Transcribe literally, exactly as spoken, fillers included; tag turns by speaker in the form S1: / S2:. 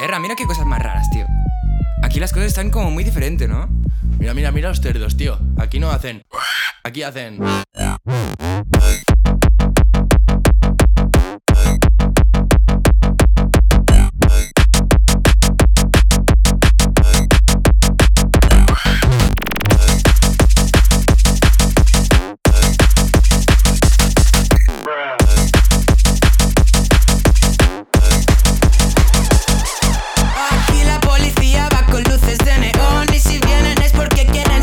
S1: Erra, mira qué cosas más raras, tío. Aquí las cosas están como muy diferentes, ¿no?
S2: Mira, mira, mira los cerdos, tío. Aquí no hacen... Aquí hacen...